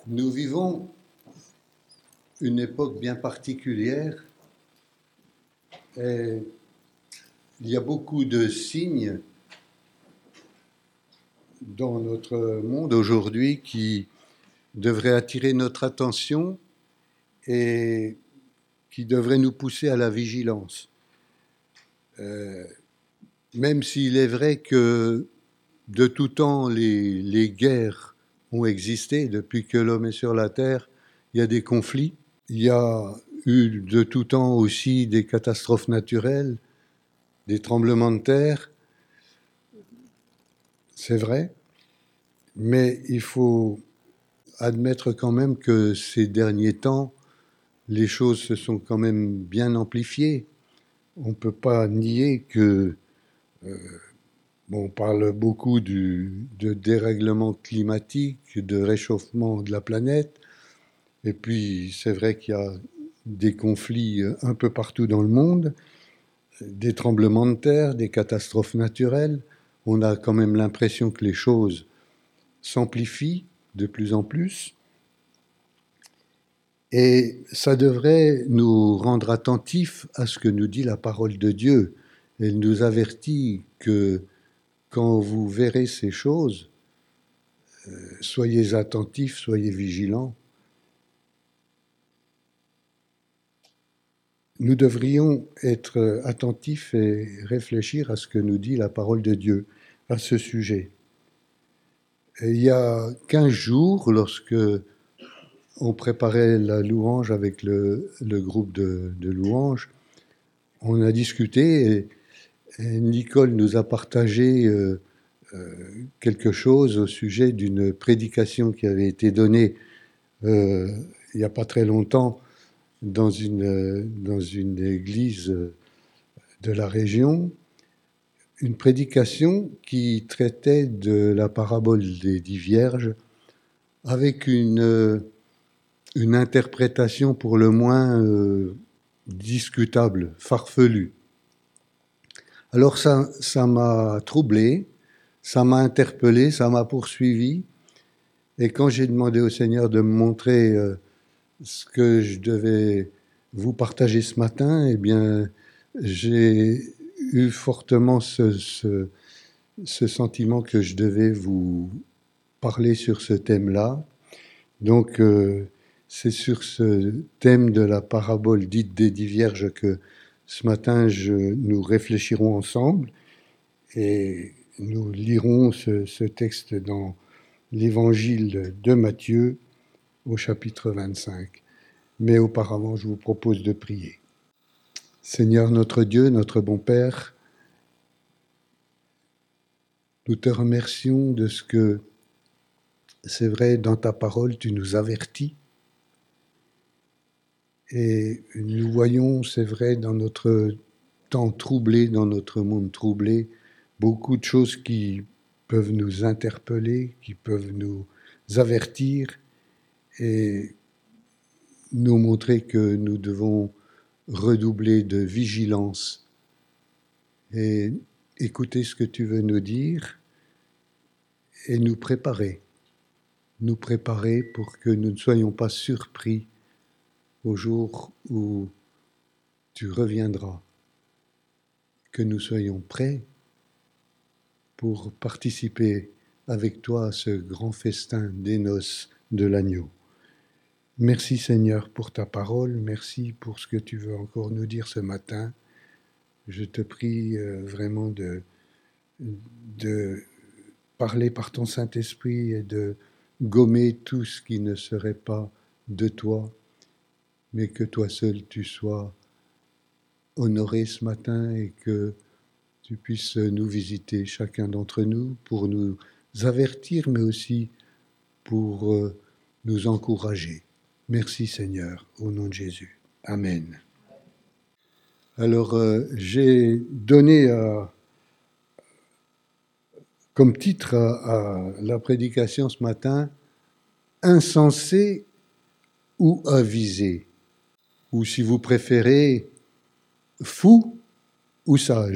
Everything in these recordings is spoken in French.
Nous vivons une époque bien particulière et il y a beaucoup de signes dans notre monde aujourd'hui qui devraient attirer notre attention et qui devraient nous pousser à la vigilance. Même s'il est vrai que de tout temps les guerres ont existé, depuis que l'homme est sur la terre, il y a des conflits. Il y a eu de tout temps aussi des catastrophes naturelles, des tremblements de terre, c'est vrai, mais il faut admettre quand même que ces derniers temps, les choses se sont quand même bien amplifiées. On ne peut pas nier que, on parle beaucoup de dérèglement climatique, de réchauffement de la planète, et puis c'est vrai qu'il y a des conflits un peu partout dans le monde, des tremblements de terre, des catastrophes naturelles. On a quand même l'impression que les choses s'amplifient de plus en plus. Et ça devrait nous rendre attentifs à ce que nous dit la parole de Dieu. Elle nous avertit que quand vous verrez ces choses, soyez attentifs, soyez vigilants. Nous devrions être attentifs et réfléchir à ce que nous dit la parole de Dieu à ce sujet. Et il y a 15 jours, lorsque on préparait la louange avec le groupe de louanges, on a discuté et Nicole nous a partagé quelque chose au sujet d'une prédication qui avait été donnée il n'y a pas très longtemps dans une église de la région, une prédication qui traitait de la parabole des 10 vierges avec une interprétation pour le moins discutable, farfelue. Alors ça m'a troublé, ça m'a interpellé, ça m'a poursuivi. Et quand j'ai demandé au Seigneur de me montrer ce que je devais vous partager ce matin, eh bien, j'ai eu fortement ce sentiment que je devais vous parler sur ce thème-là. Donc, c'est sur ce thème de la parabole dite des 10 vierges que ce matin nous réfléchirons ensemble et nous lirons ce texte dans l'évangile de Matthieu au chapitre 25. Mais auparavant, je vous propose de prier. Seigneur notre Dieu, notre bon Père, nous te remercions de ce que, c'est vrai, dans ta parole, tu nous avertis. Et nous voyons, c'est vrai, dans notre temps troublé, dans notre monde troublé, beaucoup de choses qui peuvent nous interpeller, qui peuvent nous avertir et nous montrer que nous devons redoubler de vigilance et écouter ce que tu veux nous dire et nous préparer pour que nous ne soyons pas surpris au jour où tu reviendras, que nous soyons prêts pour participer avec toi à ce grand festin des noces de l'agneau. Merci Seigneur pour ta parole, merci pour ce que tu veux encore nous dire ce matin. Je te prie vraiment de parler par ton Saint-Esprit et de gommer tout ce qui ne serait pas de toi, mais que toi seul tu sois honoré ce matin et que tu puisses nous visiter, chacun d'entre nous, pour nous avertir, mais aussi pour nous encourager. Merci Seigneur, au nom de Jésus. Amen. Alors, j'ai donné comme titre à la prédication ce matin, « Insensé ou avisé » ou si vous préférez, « Fou ou sage »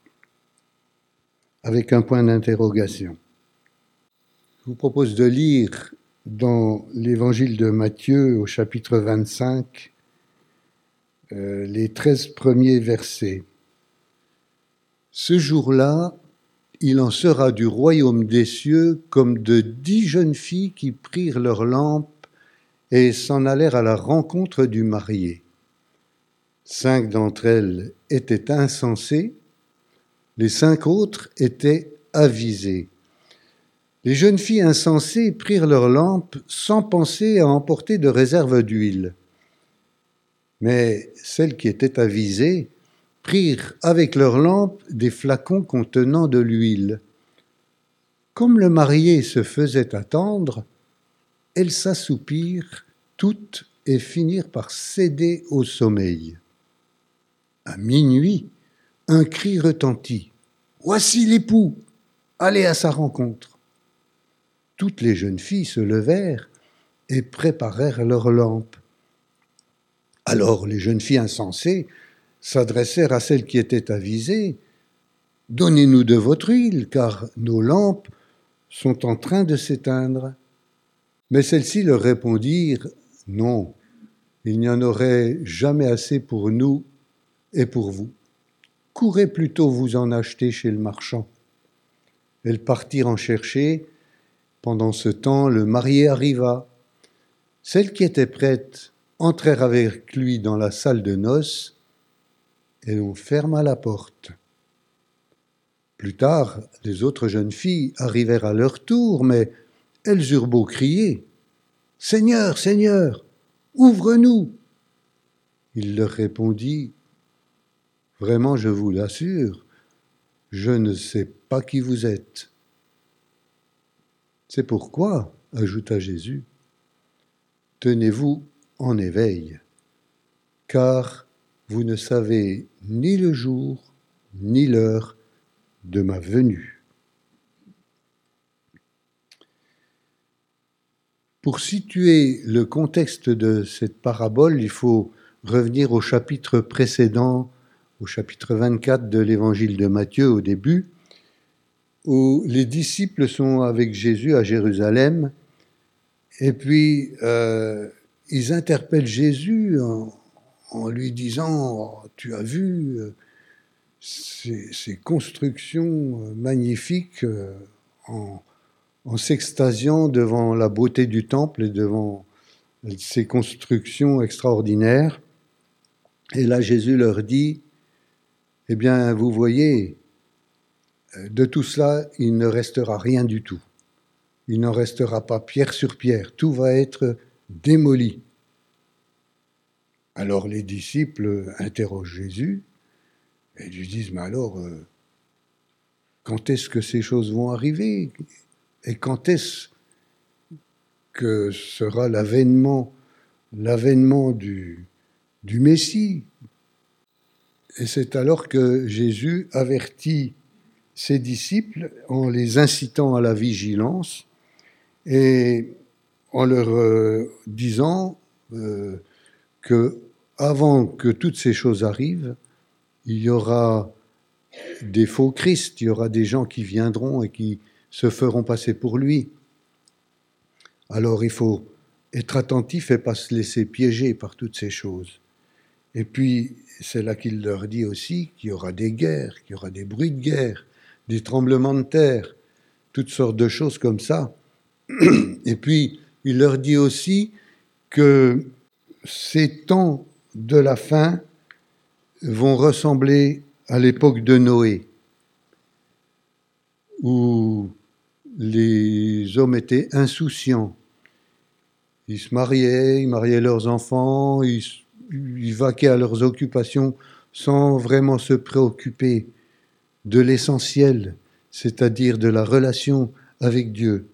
avec un point d'interrogation. Je vous propose de lire dans l'évangile de Matthieu au chapitre 25, les 13 premiers versets. Ce jour-là, il en sera du royaume des cieux comme de 10 jeunes filles qui prirent leurs lampes et s'en allèrent à la rencontre du marié. 5 d'entre elles étaient insensées, les 5 autres étaient avisées. Les jeunes filles insensées prirent leurs lampes sans penser à emporter de réserve d'huile. Mais celles qui étaient avisées prirent avec leurs lampes des flacons contenant de l'huile. Comme le marié se faisait attendre, elles s'assoupirent toutes et finirent par céder au sommeil. À minuit, un cri retentit. « Voici l'époux, allez à sa rencontre !» Toutes les jeunes filles se levèrent et préparèrent leurs lampes. Alors les jeunes filles insensées s'adressèrent à celles qui étaient avisées. « Donnez-nous de votre huile, car nos lampes sont en train de s'éteindre. » Mais celles-ci leur répondirent « Non, il n'y en aurait jamais assez pour nous et pour vous. Courez plutôt vous en acheter chez le marchand. » Elles partirent en chercher. Pendant ce temps, le marié arriva. Celles qui étaient prêtes entrèrent avec lui dans la salle de noces et l'on ferma la porte. Plus tard, les autres jeunes filles arrivèrent à leur tour, mais elles eurent beau crier « Seigneur, Seigneur, ouvre-nous !» Il leur répondit « Vraiment, je vous l'assure, je ne sais pas qui vous êtes. » C'est pourquoi, ajouta Jésus, tenez-vous en éveil, car vous ne savez ni le jour ni l'heure de ma venue. Pour situer le contexte de cette parabole, il faut revenir au chapitre précédent, au chapitre 24 de l'évangile de Matthieu au début, où les disciples sont avec Jésus à Jérusalem, et puis ils interpellent Jésus en lui disant « Tu as vu ces constructions magnifiques en s'extasiant devant la beauté du temple et devant ces constructions extraordinaires. » Et là, Jésus leur dit « Eh bien, vous voyez, de tout cela, il ne restera rien du tout. Il n'en restera pas pierre sur pierre. Tout va être démoli. » Alors les disciples interrogent Jésus et lui disent « Mais alors, quand est-ce que ces choses vont arriver ? Et quand est-ce que sera l'avènement du Messie ?» Et c'est alors que Jésus avertit ses disciples en les incitant à la vigilance et en leur disant que avant que toutes ces choses arrivent, il y aura des faux Christ, il y aura des gens qui viendront et qui se feront passer pour lui. Alors il faut être attentif et pas se laisser piéger par toutes ces choses. Et puis, c'est là qu'il leur dit aussi qu'il y aura des guerres, qu'il y aura des bruits de guerre, des tremblements de terre, toutes sortes de choses comme ça. Et puis, il leur dit aussi que ces temps de la fin vont ressembler à l'époque de Noé, où les hommes étaient insouciants. Ils se mariaient, ils mariaient leurs enfants, ils vaquaient à leurs occupations sans vraiment se préoccuper de l'essentiel, c'est-à-dire de la relation avec Dieu.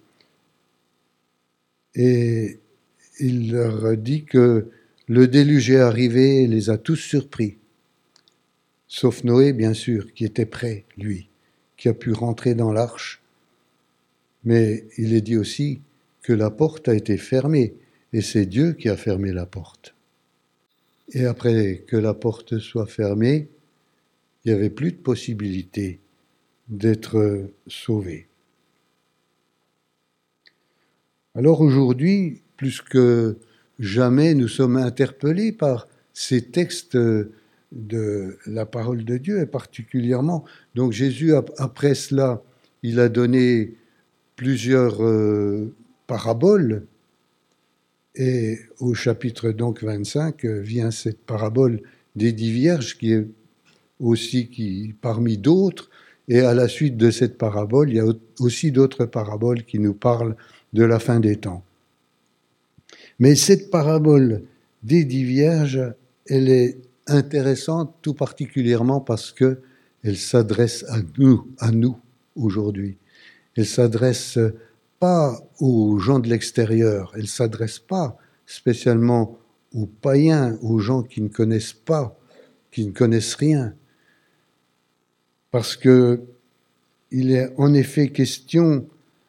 Et il leur dit que le déluge est arrivé et les a tous surpris, sauf Noé, bien sûr, qui était prêt, lui, qui a pu rentrer dans l'arche. Mais il est dit aussi que la porte a été fermée, et c'est Dieu qui a fermé la porte. Et après que la porte soit fermée, il n'y avait plus de possibilité d'être sauvé. Alors aujourd'hui, plus que jamais, nous sommes interpellés par ces textes de la parole de Dieu, et particulièrement. Donc Jésus, après cela, il a donné plusieurs paraboles, et au chapitre donc 25 vient cette parabole des 10 vierges qui est aussi parmi d'autres, et à la suite de cette parabole, il y a aussi d'autres paraboles qui nous parlent de la fin des temps. Mais cette parabole des 10 vierges, elle est intéressante tout particulièrement parce qu'elle s'adresse à nous aujourd'hui. Elle s'adresse pas aux gens de l'extérieur, elle s'adresse pas spécialement aux païens, aux gens qui ne connaissent pas, qui ne connaissent rien. Parce que il est en effet question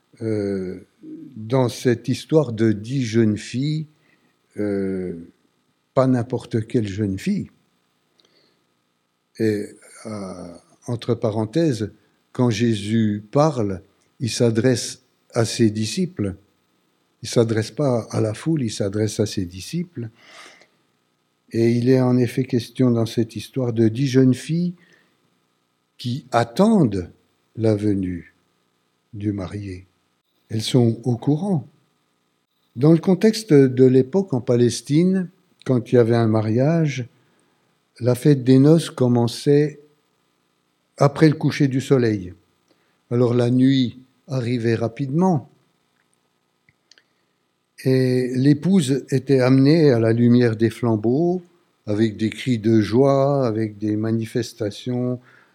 dans cette histoire de 10 jeunes filles, pas n'importe quelle jeune fille. Et entre parenthèses, quand Jésus parle, il s'adresse à ses disciples. Il ne s'adresse pas à la foule, il s'adresse à ses disciples. Et il est en effet question dans cette histoire de 10 jeunes filles qui attendent la venue du marié. Elles sont au courant. Dans le contexte de l'époque en Palestine, quand il y avait un mariage, la fête des noces commençait après le coucher du soleil. Alors la nuit arrivait rapidement et l'épouse était amenée à la lumière des flambeaux avec des cris de joie, avec des manifestations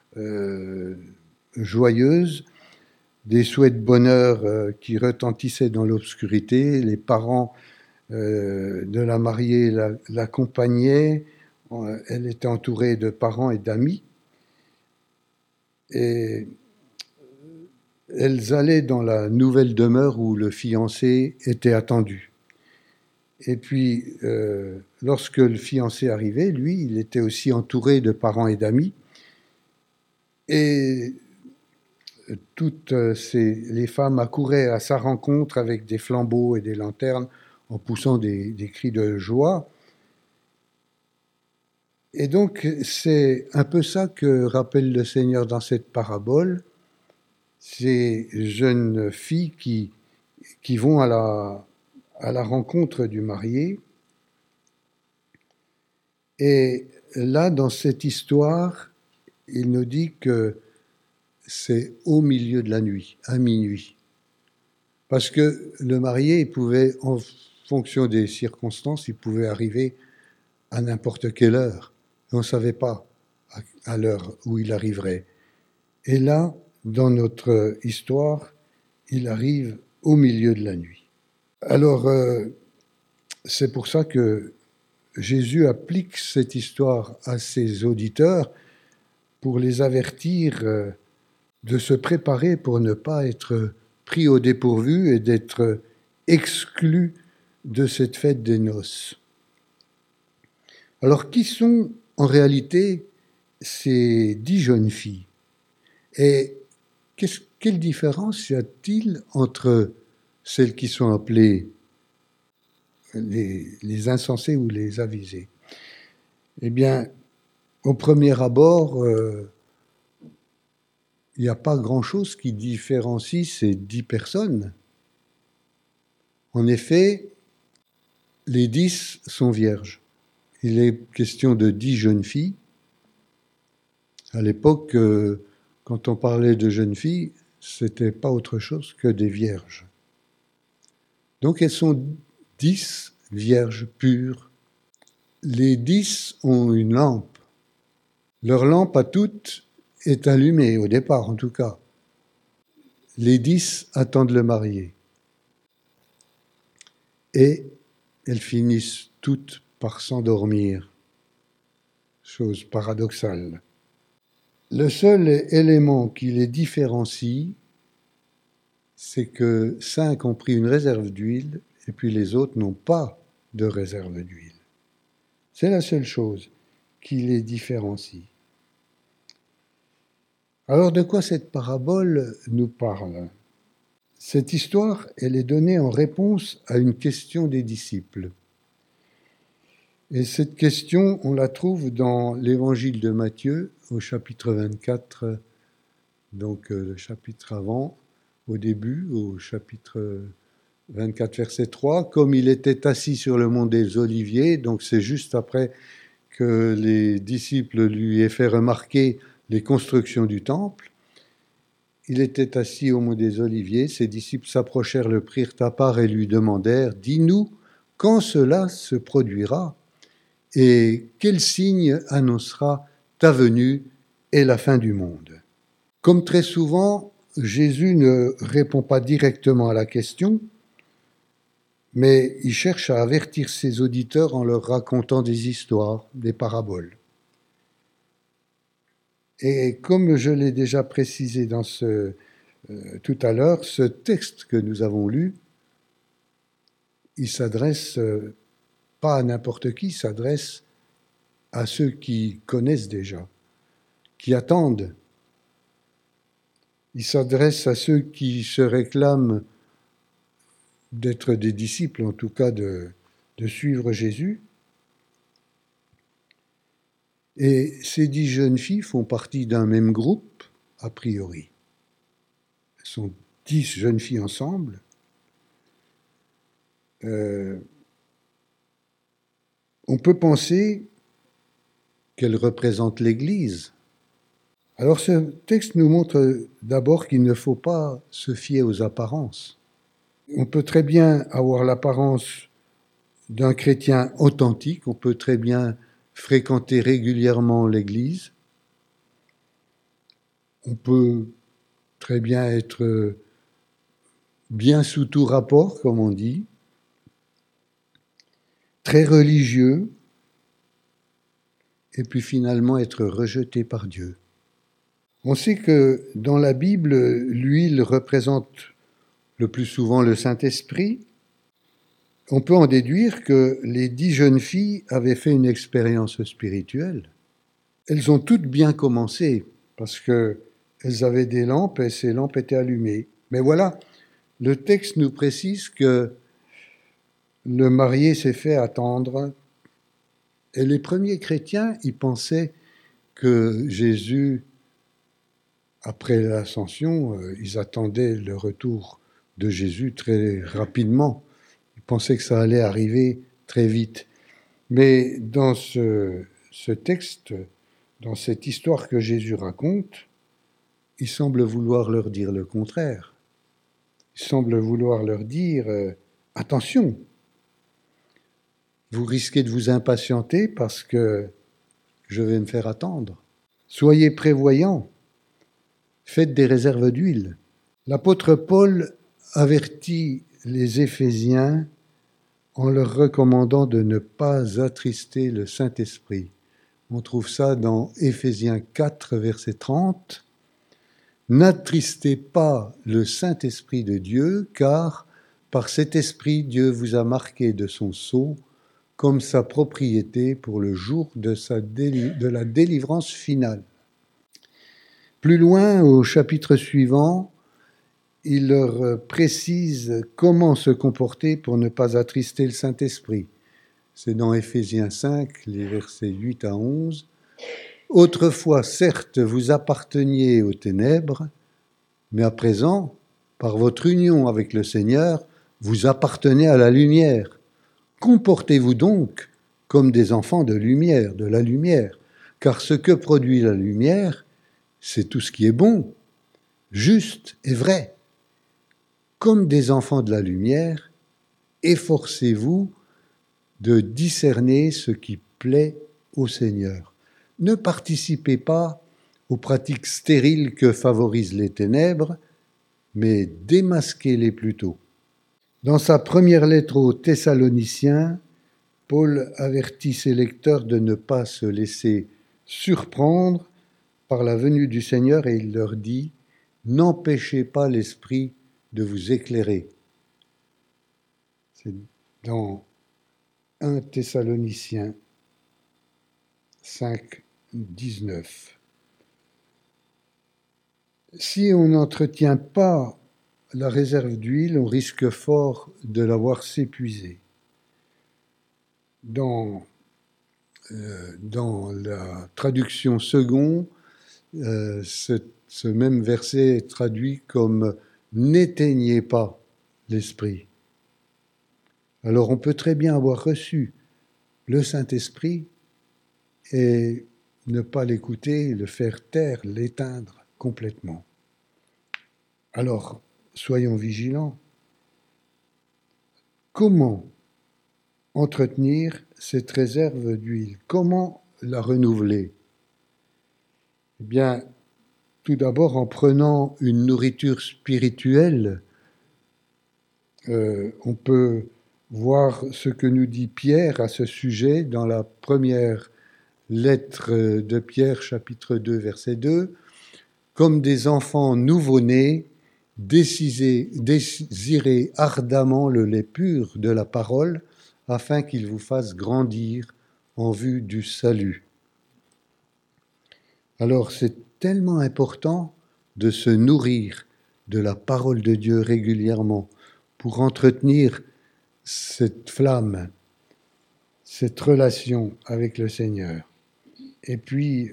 joyeuses, des souhaits de bonheur qui retentissaient dans l'obscurité. Les parents de la mariée l'accompagnaient. Elle était entourée de parents et d'amis. Et elles allaient dans la nouvelle demeure où le fiancé était attendu. Et puis, lorsque le fiancé arrivait, lui, il était aussi entouré de parents et d'amis. Et toutes les femmes accouraient à sa rencontre avec des flambeaux et des lanternes en poussant des cris de joie. Et donc, c'est un peu ça que rappelle le Seigneur dans cette parabole, ces jeunes filles qui vont à la rencontre du marié. Et là, dans cette histoire, il nous dit que c'est au milieu de la nuit, à minuit. Parce que le marié, il pouvait, en fonction des circonstances, il pouvait arriver à n'importe quelle heure. On ne savait pas à l'heure où il arriverait. Et là, dans notre histoire, il arrive au milieu de la nuit. Alors, c'est pour ça que Jésus applique cette histoire à ses auditeurs pour les avertir de se préparer pour ne pas être pris au dépourvu et d'être exclus de cette fête des noces. Alors, qui sont en réalité ces 10 jeunes filles? Et quelle différence y a-t-il entre celles qui sont appelées les insensés ou les avisés? Eh bien, au premier abord, il n'y a pas grand-chose qui différencie ces 10 personnes. En effet, les 10 sont vierges. Il est question de 10 jeunes filles. À l'époque, quand on parlait de jeunes filles, c'était pas autre chose que des vierges. Donc elles sont 10 vierges pures. Les 10 ont une lampe. Leur lampe à toutes est allumée, au départ en tout cas. Les 10 attendent le marié. Et elles finissent toutes par s'endormir. Chose paradoxale. Le seul élément qui les différencie, c'est que 5 ont pris une réserve d'huile et puis les autres n'ont pas de réserve d'huile. C'est la seule chose qui les différencie. Alors de quoi cette parabole nous parle? Cette histoire, elle est donnée en réponse à une question des disciples. Et cette question, on la trouve dans l'évangile de Matthieu, au chapitre 24, donc le chapitre avant, au début, au chapitre 24, verset 3, comme il était assis sur le mont des Oliviers, donc c'est juste après que les disciples lui aient fait remarquer les constructions du temple. Il était assis au mont des Oliviers, ses disciples s'approchèrent, le prirent à part et lui demandèrent, « Dis-nous, quand cela se produira et quel signe annoncera ta venue et la fin du monde ?» Comme très souvent, Jésus ne répond pas directement à la question, mais il cherche à avertir ses auditeurs en leur racontant des histoires, des paraboles. Et comme je l'ai déjà précisé tout à l'heure, ce texte que nous avons lu, il s'adresse pas à n'importe qui, il s'adresse à ceux qui connaissent déjà, qui attendent. Il s'adresse à ceux qui se réclament d'être des disciples, en tout cas de suivre Jésus. Et ces 10 jeunes filles font partie d'un même groupe, a priori. Elles sont 10 jeunes filles ensemble. On peut penser qu'elles représentent l'Église. Alors ce texte nous montre d'abord qu'il ne faut pas se fier aux apparences. On peut très bien avoir l'apparence d'un chrétien authentique, on peut très bien fréquenter régulièrement l'Église, on peut très bien être bien sous tout rapport, comme on dit, très religieux, et puis finalement être rejeté par Dieu. On sait que dans la Bible, l'huile représente le plus souvent le Saint-Esprit. On peut en déduire que les 10 jeunes filles avaient fait une expérience spirituelle. Elles ont toutes bien commencé, parce qu'elles avaient des lampes et ces lampes étaient allumées. Mais voilà, le texte nous précise que le marié s'est fait attendre. Et les premiers chrétiens, ils pensaient que Jésus, après l'ascension, ils attendaient le retour de Jésus très rapidement. Ils pensaient que ça allait arriver très vite. Mais dans ce texte, dans cette histoire que Jésus raconte, il semble vouloir leur dire le contraire. Il semble vouloir leur dire attention, vous risquez de vous impatienter parce que je vais me faire attendre. Soyez prévoyants, faites des réserves d'huile. L'apôtre Paul avertit les Éphésiens en leur recommandant de ne pas attrister le Saint-Esprit. On trouve ça dans Éphésiens 4, verset 30. « N'attristez pas le Saint-Esprit de Dieu, car par cet Esprit, Dieu vous a marqué de son sceau comme sa propriété pour le jour de la délivrance finale. » Plus loin, au chapitre suivant, il leur précise comment se comporter pour ne pas attrister le Saint-Esprit. C'est dans Éphésiens 5, les versets 8 à 11. « Autrefois, certes, vous apparteniez aux ténèbres, mais à présent, par votre union avec le Seigneur, vous appartenez à la lumière. Comportez-vous donc comme des enfants de la lumière, car ce que produit la lumière, c'est tout ce qui est bon, juste et vrai. Comme des enfants de la lumière, efforcez-vous de discerner ce qui plaît au Seigneur. Ne participez pas aux pratiques stériles que favorisent les ténèbres, mais démasquez-les plutôt. » Dans sa première lettre aux Thessaloniciens, Paul avertit ses lecteurs de ne pas se laisser surprendre par la venue du Seigneur et il leur dit « N'empêchez pas l'Esprit de vous éclairer. » C'est dans 1 Thessaloniciens 5, 19. Si on n'entretient pas la réserve d'huile, on risque fort de la voir s'épuiser. Dans la traduction second, ce même verset est traduit comme « n'éteignez pas l'esprit ». Alors on peut très bien avoir reçu le Saint-Esprit et ne pas l'écouter, le faire taire, l'éteindre complètement. Alors, soyons vigilants. Comment entretenir cette réserve d'huile? Comment la renouveler? Eh bien, tout d'abord en prenant une nourriture spirituelle, on peut voir ce que nous dit Pierre à ce sujet dans la première lettre de Pierre, chapitre 2, verset 2. Comme des enfants nouveau-nés, désirez ardemment le lait pur de la parole, afin qu'il vous fasse grandir en vue du salut. Alors c'est tellement important de se nourrir de la parole de Dieu régulièrement pour entretenir cette flamme, cette relation avec le Seigneur. Et puis,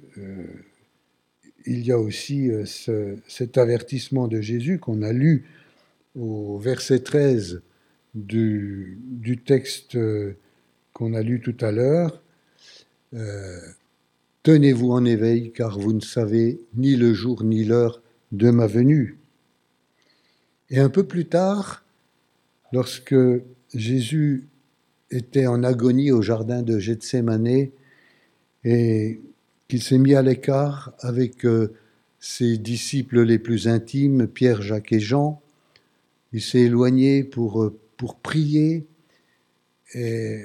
il y a aussi cet avertissement de Jésus qu'on a lu au verset 13 du texte qu'on a lu tout à l'heure. Tenez-vous en éveil, car vous ne savez ni le jour ni l'heure de ma venue. Et un peu plus tard, lorsque Jésus était en agonie au jardin de Gethsémanée et qu'il s'est mis à l'écart avec ses disciples les plus intimes, Pierre, Jacques et Jean, il s'est éloigné pour prier et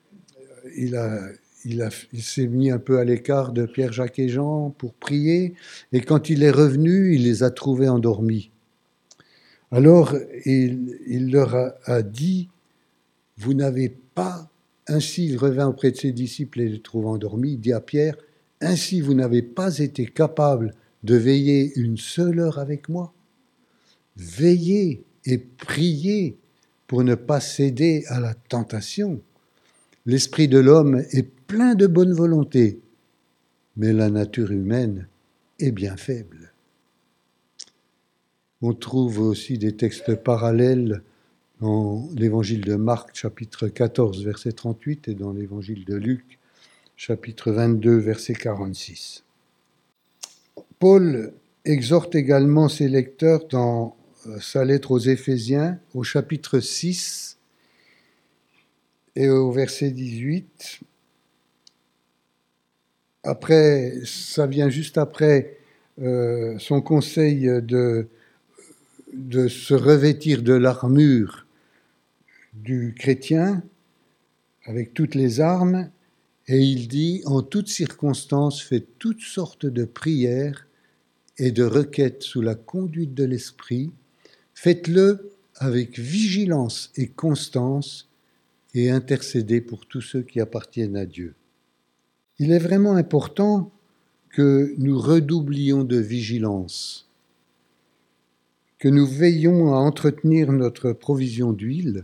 il s'est mis un peu à l'écart de Pierre, Jacques et Jean pour prier, et quand il est revenu, il les a trouvés endormis. Alors, il leur a dit, « Vous n'avez pas... » Ainsi, il revint auprès de ses disciples et les trouve endormis. Il dit à Pierre, « Ainsi, vous n'avez pas été capable de veiller une seule heure avec moi. Veillez et priez pour ne pas céder à la tentation. L'esprit de l'homme est plein de bonne volonté, mais la nature humaine est bien faible. » On trouve aussi des textes parallèles dans l'évangile de Marc, chapitre 14, verset 38, et dans l'évangile de Luc, chapitre 22, verset 46. Paul exhorte également ses lecteurs dans sa lettre aux Éphésiens, au chapitre 6 et au verset 18. Après, ça vient juste après son conseil de se revêtir de l'armure du chrétien avec toutes les armes, et il dit, en toutes circonstances, faites toutes sortes de prières et de requêtes sous la conduite de l'Esprit, faites-le avec vigilance et constance et intercédez pour tous ceux qui appartiennent à Dieu. Il est vraiment important que nous redoublions de vigilance, que nous veillions à entretenir notre provision d'huile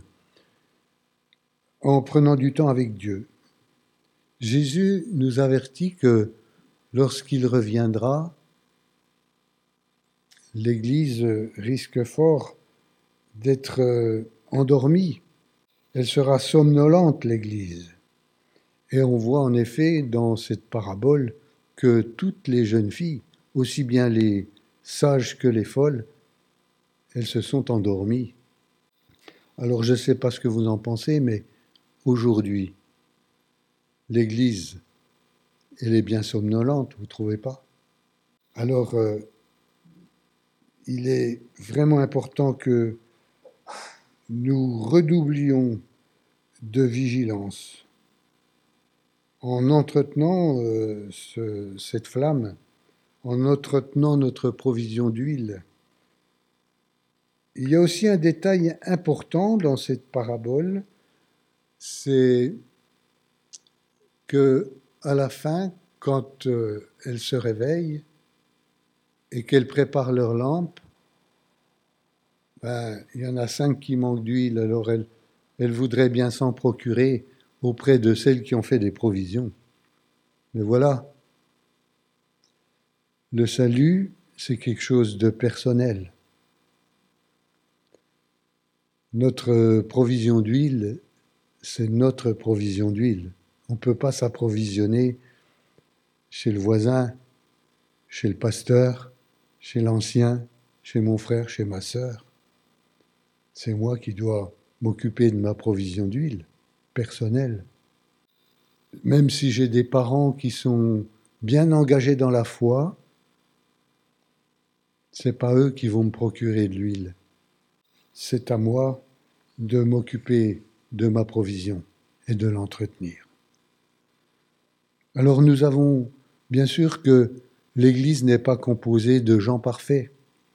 en prenant du temps avec Dieu. Jésus nous avertit que lorsqu'il reviendra, l'Église risque fort d'être endormie. Elle sera somnolente, l'Église. Et on voit en effet dans cette parabole que toutes les jeunes filles, aussi bien les sages que les folles, elles se sont endormies. Alors je ne sais pas ce que vous en pensez, mais aujourd'hui, l'Église, elle est bien somnolente, vous ne trouvez pas? Alors, il est vraiment important que nous redoublions de vigilance en entretenant cette flamme, en entretenant notre provision d'huile. Il y a aussi un détail important dans cette parabole, c'est que à la fin, quand elles se réveillent et qu'elles préparent leur lampe, ben, il y en a 5 qui manquent d'huile, alors elle voudrait bien s'en procurer auprès de celles qui ont fait des provisions. Mais voilà, le salut, c'est quelque chose de personnel. Notre provision d'huile, c'est notre provision d'huile. On ne peut pas s'approvisionner chez le voisin, chez le pasteur, chez l'ancien, chez mon frère, chez ma sœur. C'est moi qui dois m'occuper de ma provision d'huile personnelle. Même si j'ai des parents qui sont bien engagés dans la foi, c'est pas eux qui vont me procurer de l'huile. C'est à moi de m'occuper de ma provision et de l'entretenir. Alors nous avons bien sûr que l'Église n'est pas composée de gens parfaits.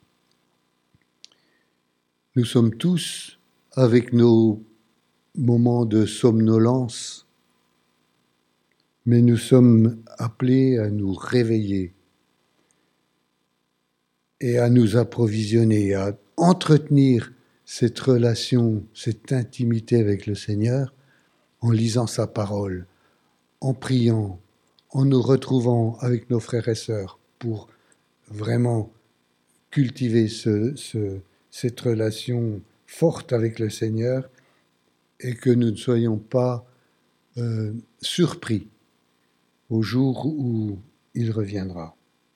Nous sommes tous avec nos moments de somnolence, mais nous sommes appelés à nous réveiller et à nous approvisionner, à entretenir cette relation, cette intimité avec le Seigneur en lisant sa parole, en priant, en nous retrouvant avec nos frères et sœurs pour vraiment cultiver cette relation forte avec le Seigneur et que nous ne soyons pas surpris au jour où il reviendra.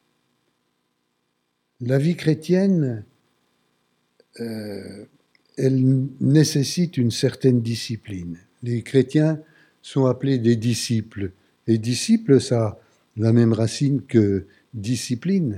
La vie chrétienne, elle nécessite une certaine discipline. Les chrétiens sont appelés des disciples. Et disciples, ça a la même racine que discipline.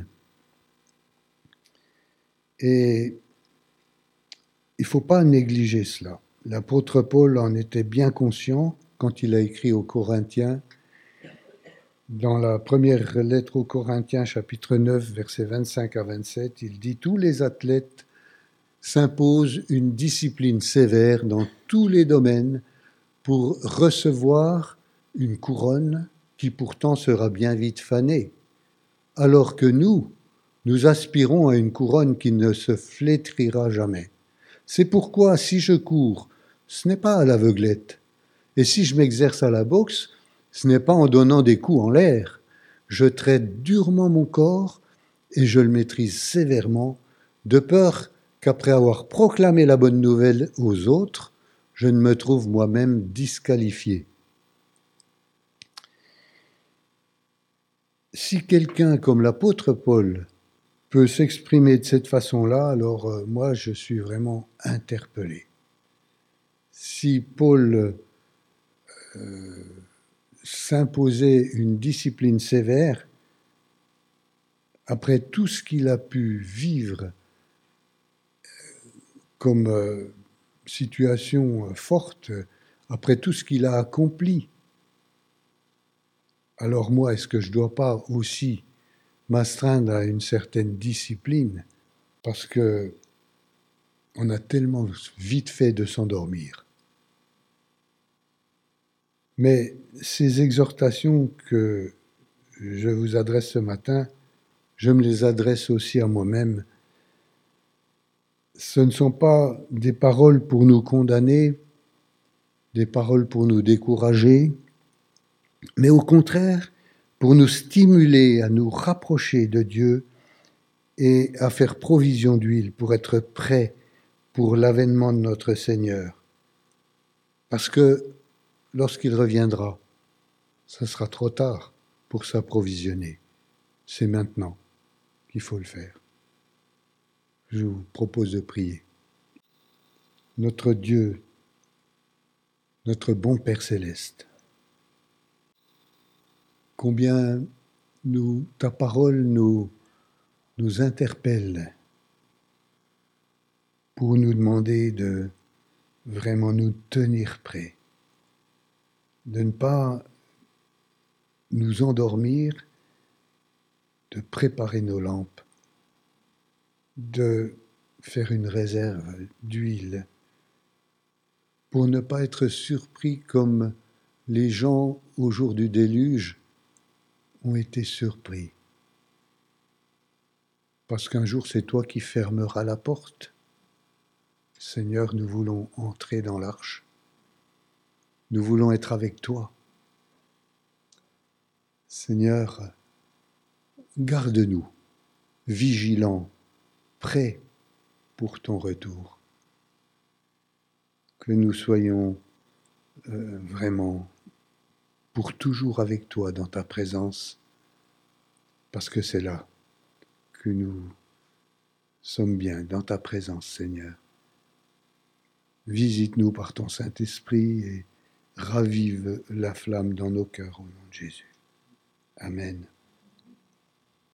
Et il ne faut pas négliger cela. L'apôtre Paul en était bien conscient quand il a écrit aux Corinthiens. Dans la première lettre aux Corinthiens, chapitre 9, versets 25 à 27, il dit « Tous les athlètes s'imposent une discipline sévère dans tous les domaines pour recevoir une couronne qui pourtant sera bien vite fanée, alors que nous aspirons à une couronne qui ne se flétrira jamais. C'est pourquoi, si je cours, ce n'est pas à l'aveuglette, et si je m'exerce à la boxe, ce n'est pas en donnant des coups en l'air. Je traite durement mon corps et je le maîtrise sévèrement, de peur qu'après avoir proclamé la bonne nouvelle aux autres, je ne me trouve moi-même disqualifié. » Si quelqu'un comme l'apôtre Paul peut s'exprimer de cette façon-là, alors moi je suis vraiment interpellé. Si Paul s'imposait une discipline sévère, après tout ce qu'il a pu vivre comme situation forte, après tout ce qu'il a accompli, alors moi, est-ce que je ne dois pas aussi m'astreindre à une certaine discipline, parce que on a tellement vite fait de s'endormir. Mais ces exhortations que je vous adresse ce matin, je me les adresse aussi à moi-même. Ce ne sont pas des paroles pour nous condamner, des paroles pour nous décourager, mais au contraire, pour nous stimuler à nous rapprocher de Dieu et à faire provision d'huile pour être prêts pour l'avènement de notre Seigneur. Parce que lorsqu'il reviendra, ce sera trop tard pour s'approvisionner. C'est maintenant qu'il faut le faire. Je vous propose de prier. Notre Dieu, notre bon Père céleste, combien ta parole nous interpelle pour nous demander de vraiment nous tenir prêts, de ne pas nous endormir, de préparer nos lampes, de faire une réserve d'huile pour ne pas être surpris comme les gens au jour du déluge ont été surpris. Parce qu'un jour, c'est toi qui fermeras la porte. Seigneur, nous voulons entrer dans l'arche. Nous voulons être avec toi. Seigneur, garde-nous, vigilants, prêts pour ton retour. Que nous soyons vraiment pour toujours avec toi dans ta présence, parce que c'est là que nous sommes bien, dans ta présence, Seigneur. Visite-nous par ton Saint-Esprit et ravive la flamme dans nos cœurs au nom de Jésus. Amen.